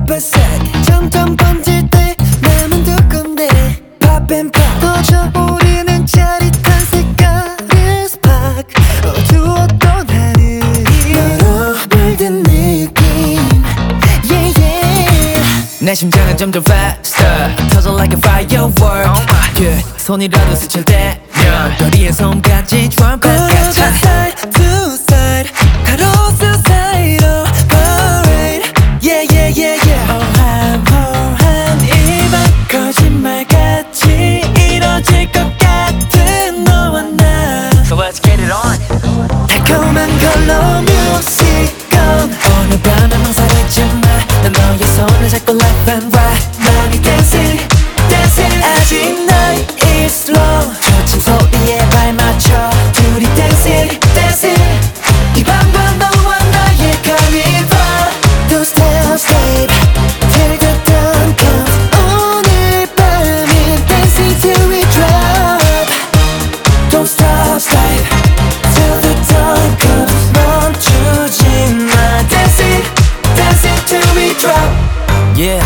빠빠색 점점 번질 때 맘은 두근데 Pop and pop 터져오르는 짜릿한 색깔의 스팍 어두웠던 하늘이 너로 물든 느낌 Yeah yeah 내 심장은 점점 faster 터져 like a firework yeah. 손이라도 스칠 때면 거리의 손까지 trumpet 같아 side to side 가로수 사이로 parade Yeah yeah yeah yeah 호함호함 이밤 거짓말같이 이뤄질 것 같은 너와 나 So let's get it on 달콤한 걸로 music on 오늘 밤에 망설이지마 난 너의 손을 잡고 left and right 맘이 dancing dancing 아직 나의 is slow 초침 소리에 발맞춰 둘이 dancing dancing 이 밤과 너와 나의 carnival Don't stop babe till the dawn comes 오늘 밤은 dancing till we drop Don't stop babe till the dawn comes 멈추지 마 dancing dancing till we drop Yeah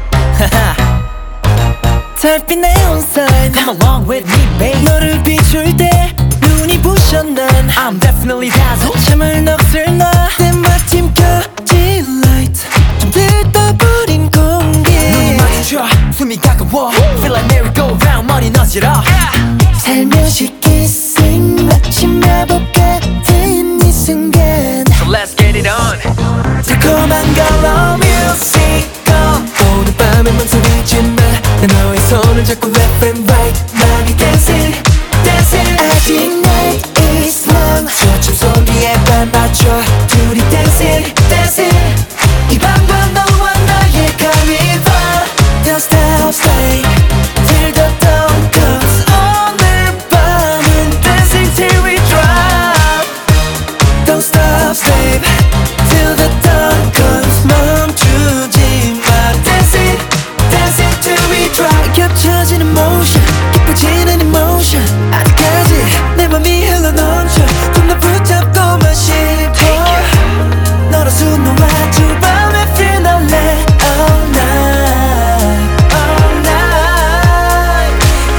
달빛 neon sign Come along with me babe 너를 비출 때 눈이 부셔 난 I'm definitely dazzled 잠을 넋을 놔 때마침 켜진 light 좀 들떠버린 공기 눈이 마주쳐 숨이 가까워 Feel like merry-go-round 머리 너지러 살며시 kissing 마치 마법 같은 이 순간 So let's get it on 달콤한 걸로 music on 오늘 밤에 망설이지 마 난 너의 손을 잡고 left and right 맘이 dancing dancing 아직 night is long 초침 소리에 발맞춰 둘이 dancing dancing 이 밤과 너와 나의 carnival Don't stop stay till the dawn comes 오늘 밤은 dancing till we drop Don't stop stay till the dawn comes 멈추지 마 dancing dancing till we drop 겹쳐지는 motion 깊어지는 emotion 아직까지 내 맘이 흘러넘쳐 좀 더 붙잡고만 싶어 너로 숨 놓아 두 밤에 feel no let all night all night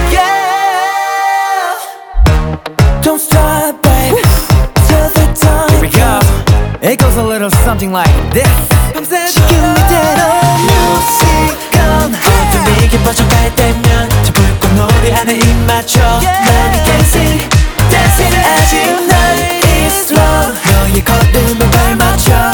yeah Don't stop babe till the dawn Here we go It goes a little something like this 밤새 지금 이대로 music on 어둠이 깊어져갈 때면 저 불꽃 놀이 안에 입 맞춰 맘이 dancing dancing 아직 night is slow 너의 걸음에 발맞춰